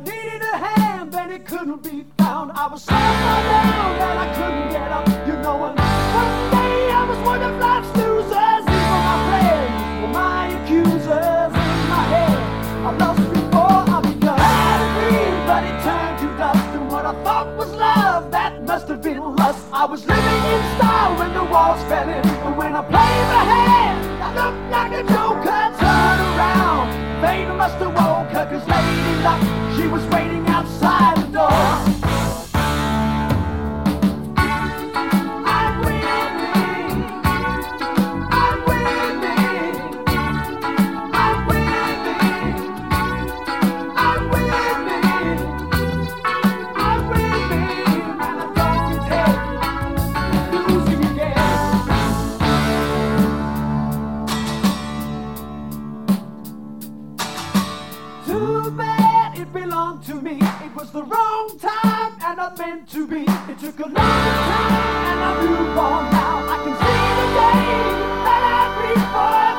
needed a hand, then it couldn't be found. I was so far down that I couldn't get up. You know, and one day I was one of life's losers. Even my friends were my accusers. In my head, I lost before I begun. I had a dream, but it turned to dust. And what I thought was love, that must have been lust. I was living in style when the walls fell in. And when I played my hand, I looked like a joker. Turned around, fate must have woke her, 'cause Lady Luck, she was waiting outside the door. I'm winning, I'm winning, I'm winning, I'm winning, I'm winning, and I don't intend losing again. Too bad it belonged to me. It was the wrong time and not meant to be. It took a long time and I move on now. I can see the day that I reach for.